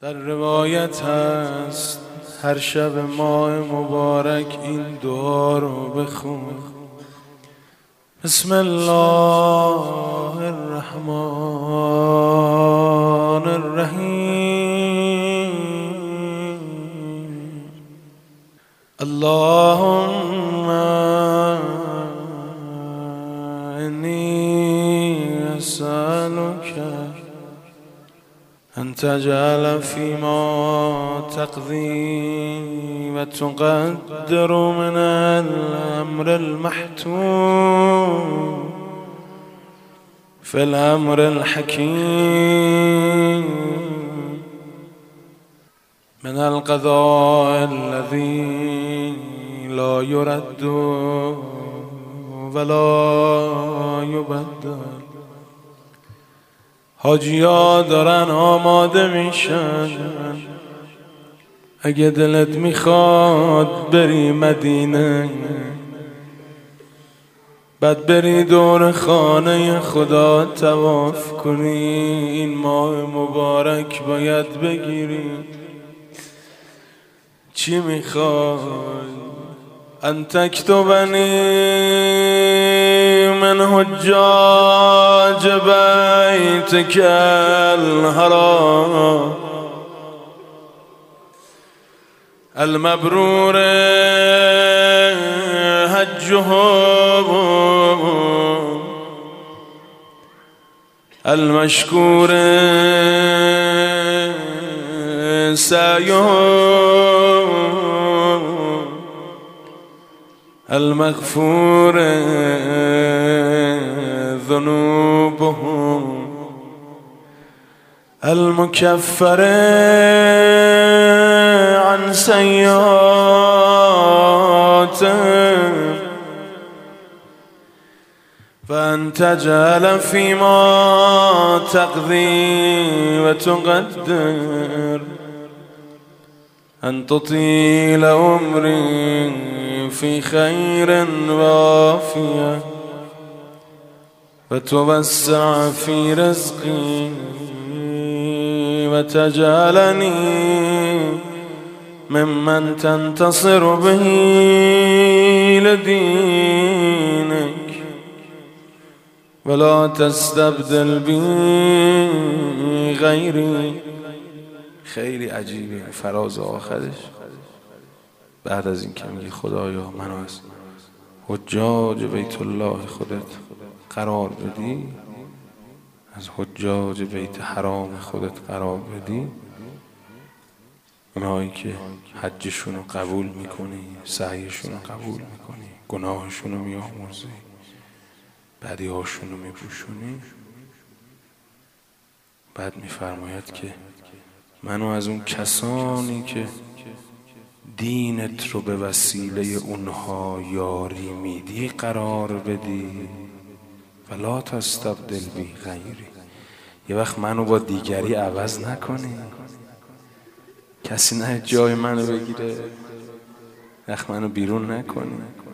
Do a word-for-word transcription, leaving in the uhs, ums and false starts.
در روایت هست هر شب ماه مبارک این دعا رو بخون: بسم الله الرحمن الرحیم. اللهم انی اسألک أن تجعل فيما تقضي وتقدر من الأمر المحتوم في الأمر الحكيم من القضاء الذي لا يرد ولا يبدل. حاجی‌ها دارن آماده میشن، اگه دلت میخواد بری مدینه، بعد بری دور خانه خدا طواف کنی. این ماه مبارک باید بگیری. چی میخوای؟ ان تکتبنی من حجاج بیتک الحرام المبرور حجهم المشکور سعیهم المغفور ذنوبهم المكفر عن سيئاتهم فأن تجعل فيما تقضي وتقدر أن تطيل عمري في خير وعافية وتوسع في رزقي وتجعلني ممن تنتصر به لدينك ولا تستبدل بي غيري. خیلی عجیبه فراز آخرش. بعد از این که میگه خدایا منو از حجاج بیت الله خودت قرار بدی، از حجاج بیت حرام خودت قرار بدی، اونایی که حجشونو قبول میکنی، سعیشونو قبول میکنی، گناهشونو میامرزی، بدیهاشونو میپوشونی. بعد میفرماید که منو از اون کسانی که دینت رو به وسیله اونها یاری میدی قرار بدی. ولا تستبدل بی غیری. یه وقت منو با دیگری عوض نکنی، کسی نه جای منو بگیره، وقت منو بیرون نکنی.